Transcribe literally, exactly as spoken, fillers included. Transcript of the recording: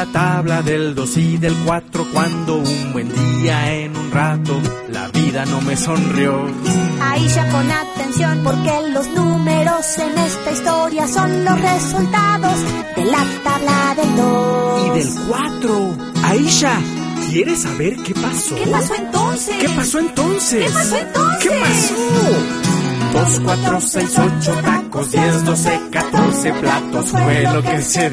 la tabla del dos y del cuatro, cuando un buen día en un rato la vida no me sonrió. Ahí ya pon atención, porque los números en esta historia son los resultados de la tabla del dos. Y del cuatro. Aisha, ¿quieres saber qué pasó? ¿Qué pasó entonces? ¿Qué pasó entonces? ¿Qué pasó entonces? ¿Qué pasó? Dos, cuatro, seis, ocho tacos, diez, doce, catorce platos fue lo que se